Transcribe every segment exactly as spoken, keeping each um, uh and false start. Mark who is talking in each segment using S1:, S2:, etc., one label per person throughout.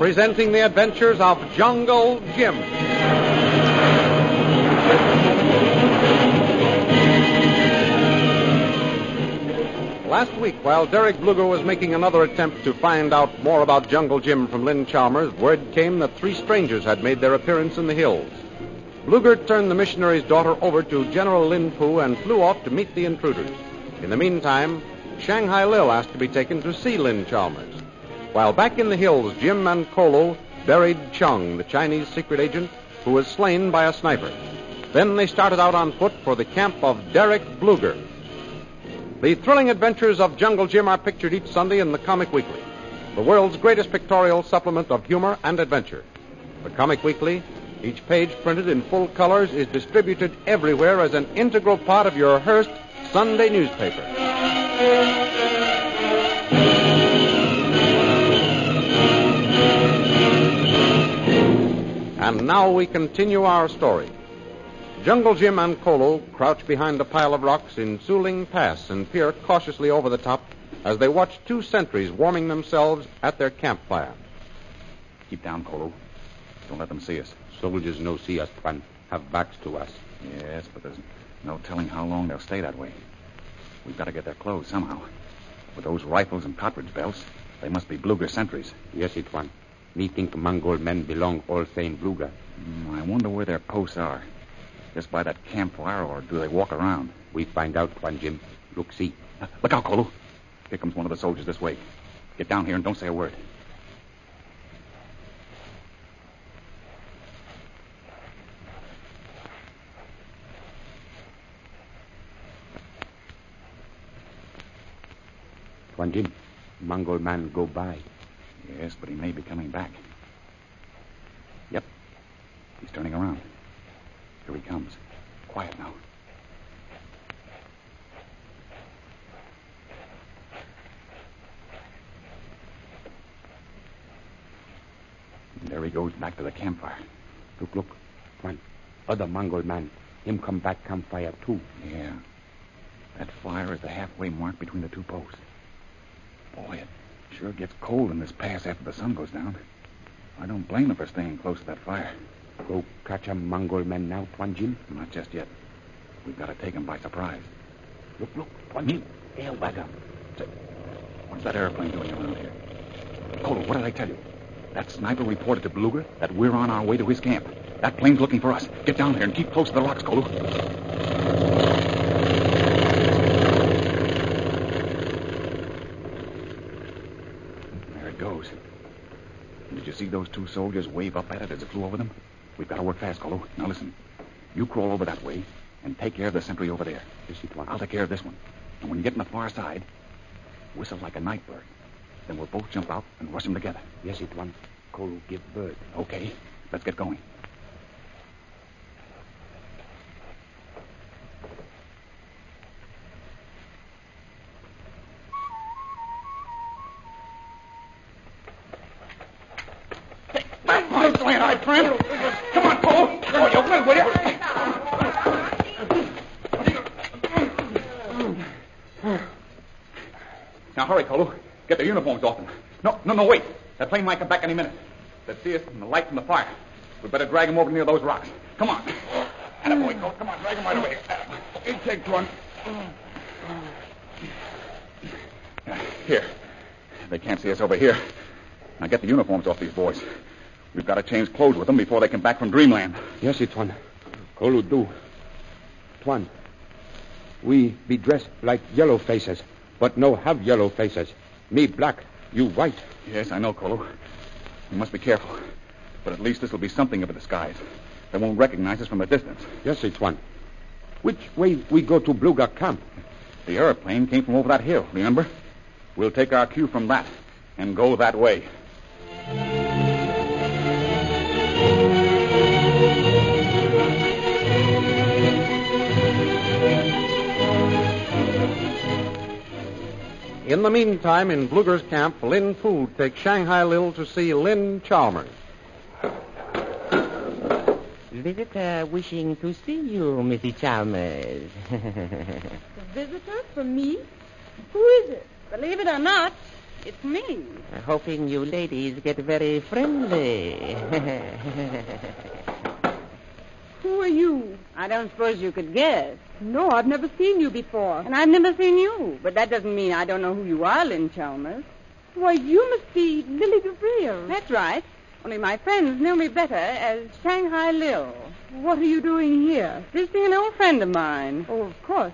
S1: presenting the adventures of Jungle Jim. Last week, while Derek Bluger was making another attempt to find out more about Jungle Jim from Lynn Chalmers, word came that three strangers had made their appearance in the hills. Bluger turned the missionary's daughter over to General Lin Pu and flew off to meet the intruders. In the meantime, Shanghai Lil asked to be taken to see Lynn Chalmers. While back in the hills, Jim and Kolo buried Chung, the Chinese secret agent, who was slain by a sniper. Then they started out on foot for the camp of Derek Bluger. The thrilling adventures of Jungle Jim are pictured each Sunday in the Comic Weekly, the world's greatest pictorial supplement of humor and adventure. The Comic Weekly, each page printed in full colors, is distributed everywhere as an integral part of your Hearst Sunday newspaper. And now we continue our story. Jungle Jim and Kolo crouch behind a pile of rocks in Suling Pass and peer cautiously over the top as they watch two sentries warming themselves at their campfire.
S2: Keep down, Kolo. Don't let them see us.
S3: Soldiers no see us, Tuan. Have backs to us.
S2: Yes, but there's no telling how long they'll stay that way. We've got to get their clothes somehow. With those rifles and cartridge belts, they must be Bluger sentries.
S3: Yes, Tuan. Me think Mongol men belong all same Bluger.
S2: Mm, I wonder where their posts are. Just by that campfire, or do they walk around?
S3: We find out, Tuan Jim. Look, see.
S2: Uh, look out, Kolo. Here comes one of the soldiers this way. Get down here and don't say a word.
S3: Tuan Jim, Mongol man go by.
S2: Yes, but he may be coming back. Yep. He's turning around. Here he comes. Quiet now. And there he goes back to the campfire.
S3: Look, look. Tuan, other Mongol man. Him come back campfire too.
S2: Yeah. That fire is the halfway mark between the two posts. Boy, it sure gets cold in this pass after the sun goes down. I don't blame him for staying close to that fire.
S3: Go catch a Mongol man now, Tuan Jim?
S2: Not just yet. We've got to take him by surprise.
S3: Look, look, Tuan Jim. Airwagger.
S2: What's that airplane doing around here? Kolo, what did I tell you? That sniper reported to Bluger that we're on our way to his camp. That plane's looking for us. Get down here and keep close to the rocks, Kolo. There it goes. Did you see those two soldiers wave up at it as it flew over them? We've got to work fast, Kolo. Now listen. You crawl over that way and take care of the sentry over there.
S3: Yes, Tuan.
S2: I'll take care of this one. And when you get on the far side, whistle like a night bird. Then we'll both jump out and rush them together.
S3: Yes, Tuan. Kolo give bird.
S2: Okay. Let's get going. All right, friend. Come on, Kolo. Oh, you will, will you? Now, hurry, Kolo. Get their uniforms off them. No, no, no, wait. That plane might come back any minute. They'll see us from the light from the fire. We'd better drag them over near those rocks. Come on. Attaboy, Kolo. Come on, drag them right away. You take one. Here. They can't see us over here. Now get the uniforms off these boys. We've got to change clothes with them before they come back from Dreamland.
S3: Yes, Tuan. Kolo do. Tuan, we be dressed like yellow faces, but no have yellow faces. Me black, you white.
S2: Yes, I know, Kolo. We must be careful. But at least this will be something of a disguise. They won't recognize us from a distance.
S3: Yes, Tuan. Which way we go to Bluger camp?
S2: The airplane came from over that hill, remember? We'll take our cue from that and go that way.
S1: In the meantime, in Bluger's camp, Lin Fu takes Shanghai Lil to see Lynn Chalmers.
S4: Visitor wishing to see you, Missus Chalmers.
S5: A visitor for me? Who is it? Believe it or not, It's me.
S4: Uh, hoping you ladies get very friendly.
S5: Who are you? I don't suppose you could guess.
S6: No, I've never seen you before.
S5: And I've never seen you. But that doesn't mean I don't know who you are, Lynn Chalmers.
S6: Why, you must be Lily DeVere.
S5: That's right. Only my friends know me better as Shanghai Lil.
S6: What are you doing here?
S5: Visiting an old friend of mine.
S6: Oh, of course.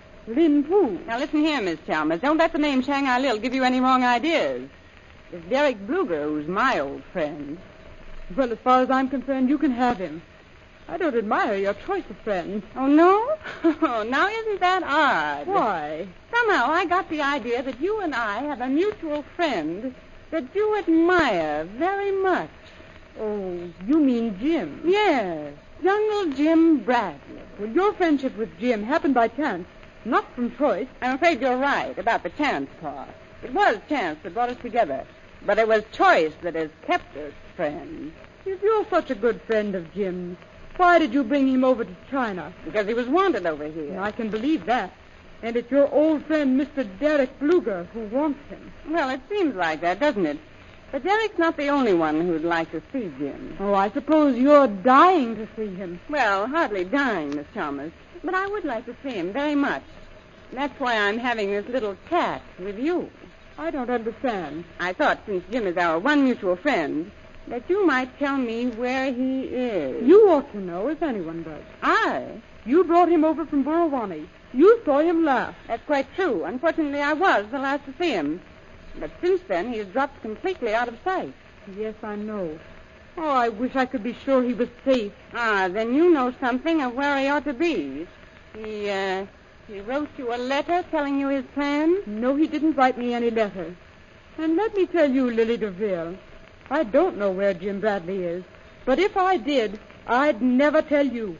S6: Lin Poo.
S5: Now, listen here, Miss Chalmers. Don't let the name Shanghai Lil give you any wrong ideas. It's Derek Bluger, who's my old friend.
S6: Well, as far as I'm concerned, you can have him. I don't admire your choice of friends.
S5: Oh, no? Now, isn't that odd?
S6: Why?
S5: Somehow I got the idea that you and I have a mutual friend that you admire very much.
S6: Oh, you mean Jim?
S5: Yes, Jungle Jim Bradley.
S6: Well, your friendship with Jim happened by chance, not from choice.
S5: I'm afraid you're right about the chance part. It was chance that brought us together, but it was choice that has kept us friends.
S6: If you're such a good friend of Jim's, why did you bring him over to China?
S5: Because he was wanted over here.
S6: I can believe that. And it's your old friend, Mister Derek Bluger, who wants him.
S5: Well, it seems like that, doesn't it? But Derek's not the only one who'd like to see Jim.
S6: Oh, I suppose you're dying to see him.
S5: Well, hardly dying, Miss Chalmers. But I would like to see him very much. That's why I'm having this little chat with you.
S6: I don't understand.
S5: I thought, since Jim is our one mutual friend, that you might tell me where he is.
S6: You ought to know, if anyone does.
S5: I?
S6: You brought him over from Burawani. You saw him last.
S5: That's quite true. Unfortunately, I was the last to see him. But since then, he's dropped completely out of sight.
S6: Yes, I know. Oh, I wish I could be sure he was safe.
S5: Ah, then you know something of where he ought to be. He, uh, he wrote you a letter telling you his plans?
S6: No, he didn't write me any letter. And let me tell you, Lily DeVille, I don't know where Jim Bradley is. But if I did, I'd never tell you.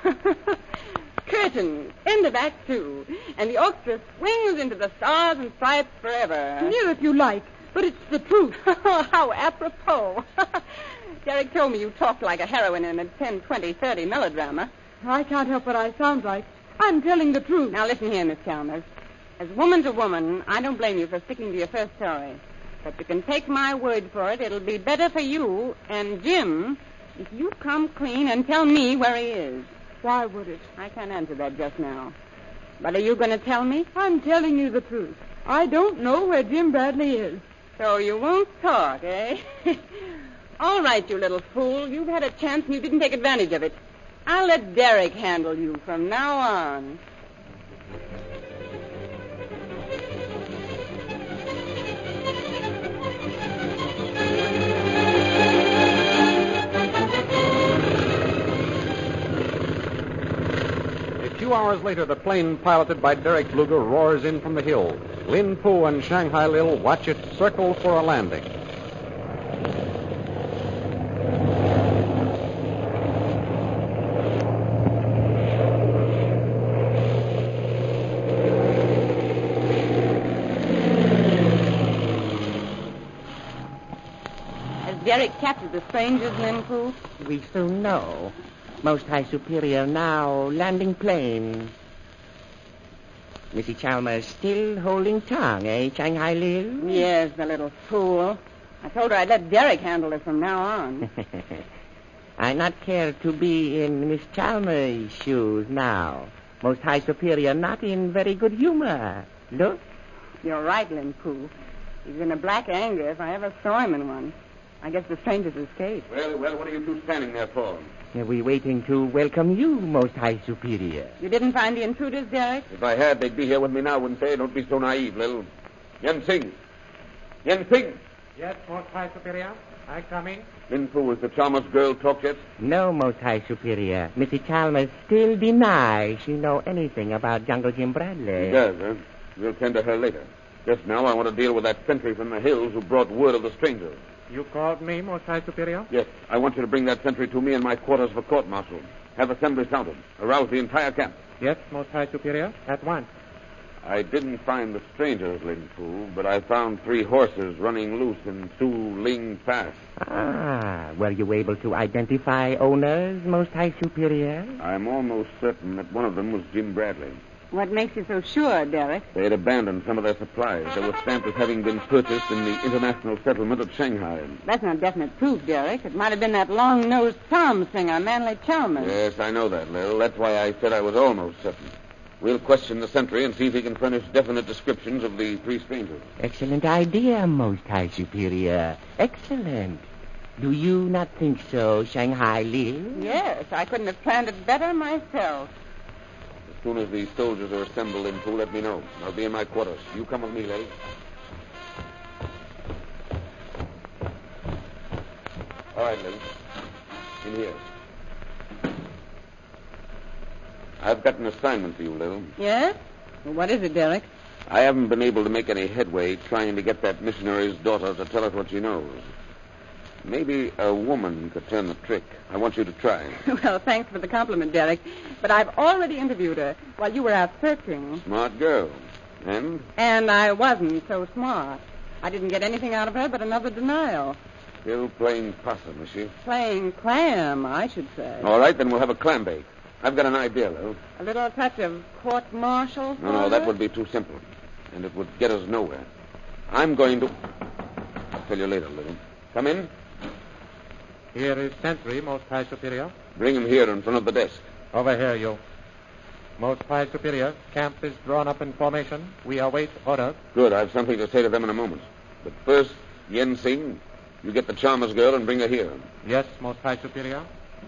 S5: Curtain, end of Act Two, and the orchestra swings into the stars and stripes forever.
S6: Sneer if you like, but it's the truth.
S5: How apropos. Derek told me you talked like a heroine in a ten, twenty, thirty melodrama.
S6: I can't help what I sound like. I'm telling the truth.
S5: Now listen here, Miss Chalmers. As woman to woman, I don't blame you for sticking to your first story. But you can take my word for it, it'll be better for you and Jim if you come clean and tell me where he is.
S6: Why would it?
S5: I can't answer that just now. But are you going to tell me?
S6: I'm telling you the truth. I don't know where Jim Bradley is.
S5: So you won't talk, eh? All right, you little fool. You've had a chance and you didn't take advantage of it. I'll let Derek handle you from now on.
S1: Two hours later, the plane piloted by Derek Bluger roars in from the hills. Lin Poo and Shanghai Lil watch it circle for a landing.
S5: Has Derek captured the strangers, Lin Poo?
S4: We soon know. Most High Superior now, landing plane. Missy Chalmers still holding tongue, eh, Shanghai Lil?
S5: Yes, the little fool. I told her I'd let Derek handle it from now on.
S4: I not care to be in Miss Chalmers' shoes now. Most High Superior not in very good humor. Look.
S5: You're right, Lin Poo. He's in a black anger if I ever saw him in one. I guess the strangers escaped.
S3: Well, well, what are you two standing there for?
S4: We're waiting to welcome you, Most High Superior.
S5: You didn't find the intruders, Derek?
S3: If I had, they'd be here with me now, wouldn't they? Don't be so naive, Lil. Yen Sing. Yen Sing.
S7: Yes, Most High Superior. I come in.
S3: Lin Poo, is the Chalmers girl talked yet?
S4: No, Most High Superior. Missy Chalmers still denies she know anything about Jungle Jim Bradley.
S3: She does, huh? We'll tend to her later. Just now, I want to deal with that sentry from the hills who brought word of the stranger.
S7: You called me, Most High Superior?
S3: Yes. I want you to bring that sentry to me in my quarters for court-martial. Have assembly sounded. Arouse the entire camp.
S7: Yes, Most High Superior. At once.
S3: I didn't find the strangers, Lin Poo, but I found three horses running loose in Su Ling Pass.
S4: Ah, were you able to identify owners, Most High Superior?
S3: I'm almost certain that one of them was Jim Bradley.
S5: What makes you so sure, Derek?
S3: They had abandoned some of their supplies. They were stamped as having been purchased in the international settlement at Shanghai.
S5: That's not definite proof, Derek. It might have been that long-nosed psalm singer, Manly Chalmers.
S3: Yes, I know that, Lil. That's why I said I was almost certain. We'll question the sentry and see if he can furnish definite descriptions of the three strangers.
S4: Excellent idea, Most High Superior. Excellent. Do you not think so, Shanghai Lil?
S5: Yes, I couldn't have planned it better myself.
S3: As soon as the soldiers are assembled in two, let me know. I'll be in my quarters. You come with me, Lil. All right, Lil. In here. I've got an assignment for you, Lil.
S5: Yes? Well, what is it, Derek?
S3: I haven't been able to make any headway trying to get that missionary's daughter to tell us what she knows. Maybe a woman could turn the trick. I want you to try.
S5: Well, thanks for the compliment, Derek. But I've already interviewed her while you were out searching.
S3: Smart girl. And?
S5: And I wasn't so smart. I didn't get anything out of her but another denial.
S3: Still playing possum, is she?
S5: Playing clam, I should say.
S3: All right, then we'll have a clam bake. I've got an idea, Lil.
S5: A little touch of court-martial?
S3: No, no, that would be too simple. And it would get us nowhere. I'm going to... I'll tell you later, Lil. Come in.
S7: Here is sentry, Most High Superior.
S3: Bring him here in front of the desk.
S7: Over here, you. Most High Superior, camp is drawn up in formation. We await orders.
S3: Good, I have something to say to them in a moment. But first, Yen Sing, you get the Chalmers girl and bring her here.
S7: Yes, Most High Superior.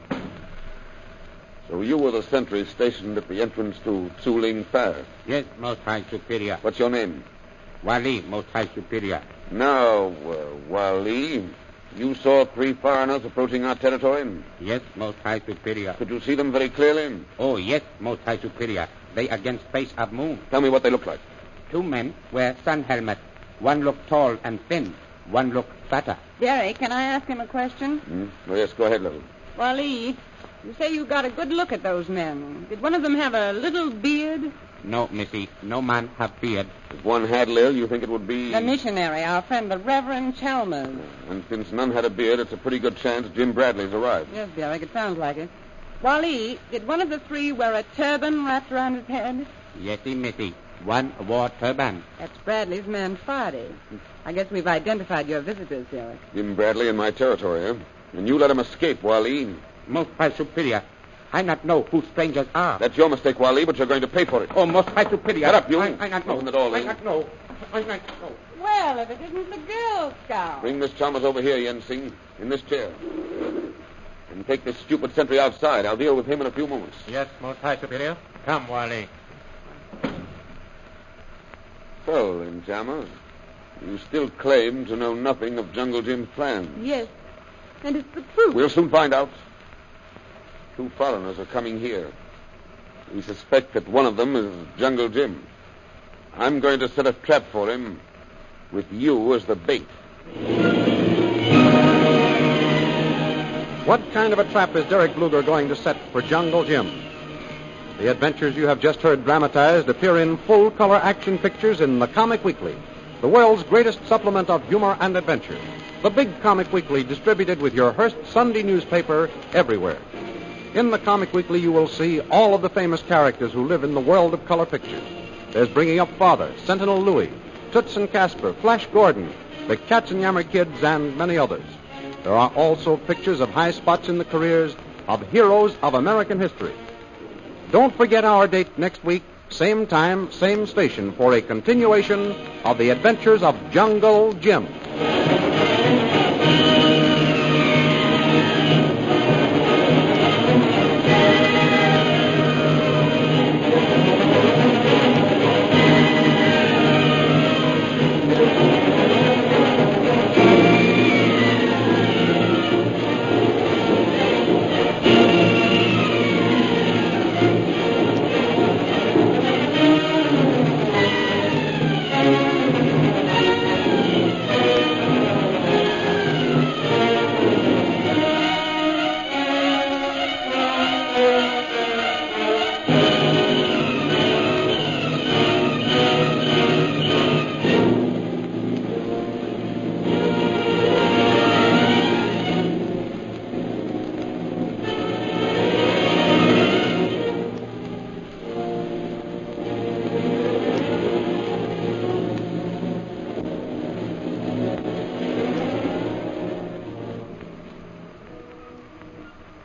S3: So you were the sentry stationed at the entrance to Tsuling Fair.
S8: Yes, Most High Superior.
S3: What's your name?
S8: Wali, Most High Superior.
S3: Now, uh, Wali, you saw three foreigners approaching our territory?
S8: Yes, Most High Superior.
S3: Could you see them very clearly?
S8: Oh, yes, Most High Superior. They against face of moon.
S3: Tell me what they look like.
S8: Two men wear sun helmets. One looked tall and thin. One looked fatter.
S5: Derek, can I ask him a question?
S3: Hmm? Oh, yes, go ahead, Lil.
S5: Wally, you say you got a good look at those men. Did one of them have a little beard?
S8: No, Missy. No man have beard.
S3: If one had, Lil, you think it would be...
S5: The missionary, our friend, the Reverend Chalmers.
S3: And since none had a beard, it's a pretty good chance Jim Bradley's arrived.
S5: Yes, Derek, it sounds like it. Wally, did one of the three wear a turban wrapped around his head?
S8: Yesy, Missy. One wore turban.
S5: That's Bradley's man, Friday. I guess we've identified your visitors, Derek.
S3: Jim Bradley in my territory, eh? And you let him escape, Wali.
S8: Most High Superior. I not know who strangers are.
S3: That's your mistake, Wali, but you're going to pay for it.
S8: Oh, Most High Superior.
S3: Get up, you.
S8: I, I not know.
S3: Open the door,
S8: I
S3: Lee.
S8: not know. I not know.
S5: Well, if it isn't the Girl Scout.
S3: Bring Miss Chalmers over here, Yen Sing, in this chair. And take this stupid sentry outside. I'll deal with him in a few moments.
S7: Yes, Most High Superior. Come, Wally.
S3: So, then, Chalmers, you still claim to know nothing of Jungle Jim's plan.
S6: Yes, and it's the truth.
S3: We'll soon find out. Two foreigners are coming here. We suspect that one of them is Jungle Jim. I'm going to set a trap for him with you as the bait.
S1: What kind of a trap is Derek Bluger going to set for Jungle Jim? The adventures you have just heard dramatized appear in full-color action pictures in the Comic Weekly, the world's greatest supplement of humor and adventure. The big Comic Weekly distributed with your Hearst Sunday newspaper everywhere. In the Comic Weekly, you will see all of the famous characters who live in the world of color pictures. There's Bringing Up Father, Sentinel Louie, Toots and Casper, Flash Gordon, the Katzenjammer Kids, and many others. There are also pictures of high spots in the careers of heroes of American history. Don't forget our date next week, same time, same station, for a continuation of the adventures of Jungle Jim.